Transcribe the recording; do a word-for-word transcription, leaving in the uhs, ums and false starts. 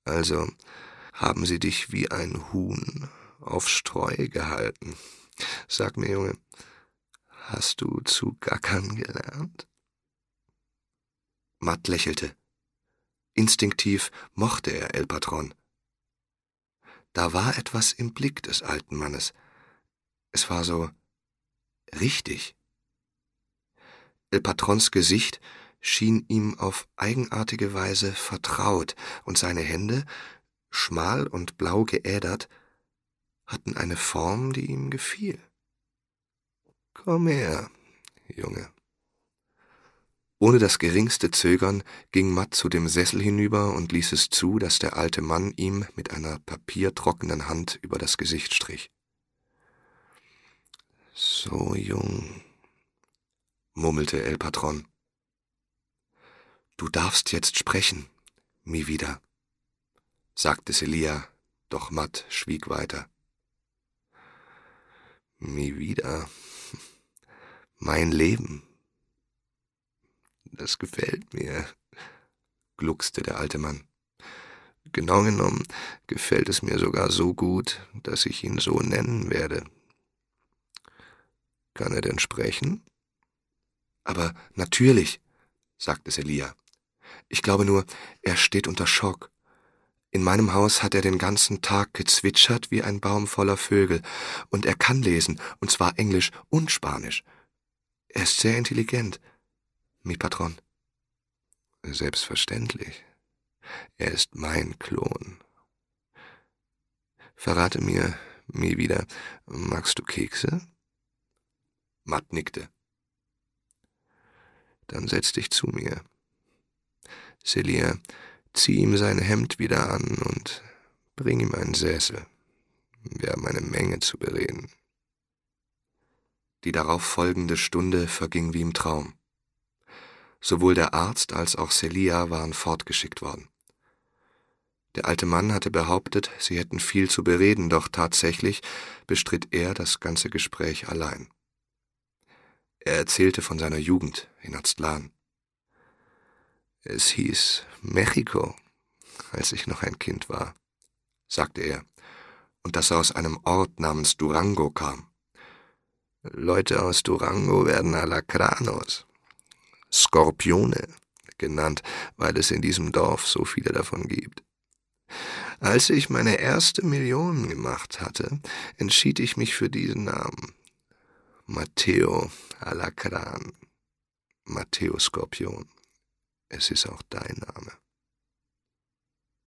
Also haben sie dich wie ein Huhn auf Streu gehalten. Sag mir, Junge, hast du zu gackern gelernt?« Matt lächelte. Instinktiv mochte er El Patron. Da war etwas im Blick des alten Mannes. Es war so richtig. El Patrons Gesicht schien ihm auf eigenartige Weise vertraut, und seine Hände, schmal und blau geädert, hatten eine Form, die ihm gefiel. »Komm her, Junge.« Ohne das geringste Zögern ging Matt zu dem Sessel hinüber und ließ es zu, dass der alte Mann ihm mit einer papiertrockenen Hand über das Gesicht strich. »So jung«, murmelte El Patron. »Du darfst jetzt sprechen, mi wieder«, sagte Celia, doch Matt schwieg weiter. »Mi wieder, mein Leben, das gefällt mir«, gluckste der alte Mann. »Genau genommen gefällt es mir sogar so gut, dass ich ihn so nennen werde. Kann er denn sprechen?« »Aber natürlich«, sagte Celia. »Ich glaube nur, er steht unter Schock. In meinem Haus hat er den ganzen Tag gezwitschert wie ein Baum voller Vögel, und er kann lesen, und zwar Englisch und Spanisch. Er ist sehr intelligent, mi Patron.« »Selbstverständlich. Er ist mein Klon. Verrate mir, mi wieder, magst du Kekse?« Matt nickte. »Dann setz dich zu mir. Celia, zieh ihm sein Hemd wieder an und bring ihm einen Sessel. Wir haben eine Menge zu bereden.« Die darauf folgende Stunde verging wie im Traum. Sowohl der Arzt als auch Celia waren fortgeschickt worden. Der alte Mann hatte behauptet, sie hätten viel zu bereden, doch tatsächlich bestritt er das ganze Gespräch allein. Er erzählte von seiner Jugend in Aztlan. »Es hieß Mexiko, als ich noch ein Kind war«, sagte er, und dass er aus einem Ort namens Durango kam. »Leute aus Durango werden Alacranos, Skorpione genannt, weil es in diesem Dorf so viele davon gibt. Als ich meine erste Million gemacht hatte, entschied ich mich für diesen Namen. Mateo Alacran, Mateo Skorpion. Es ist auch dein Name.«